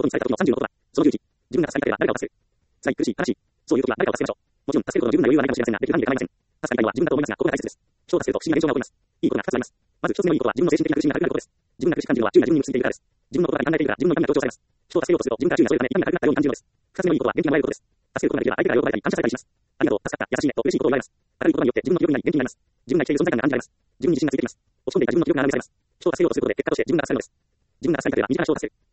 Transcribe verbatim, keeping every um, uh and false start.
に伝えた時のさんじゅうのことは、その窮地、自分が助かりたければ誰かを助ける。辛い、苦しい、悲しい。そういう時は誰かを助けましょう。もちろん、助けることの十分な余裕はないかもしれませんが、できる範囲で構いません。助かりたいのは自分だと思いますが、これが大切です。人を助けると不思議な現象が起こります。いいことがふたつあります。まず一つ目のいいことは、自分の精神的な苦しみが軽くなることです。自分が苦しく感じるのは、自分が自分に結びついているからです。自分のことが考えているから、自分の痛みが強調されます。人を助けようとすると、自分から注意がそれるため、痛みが軽くなったように感じるのです。二つ目のいいことは、元気がもらえることです。助けることができれば、相手から喜ばれたり、感謝されたりします。ありがとう、助かった、優しいねと嬉しいことを言われます。明るい言葉によって自分の記憶になり、元気になります。自分が生きている存在感が感じられます。自分に自信がついてきます。落ち込んでいた自分の記憶が並べされます。人を助けようとすることで、結果として自分が助かるのです。自分が助かりたければ、身近な人を助ける。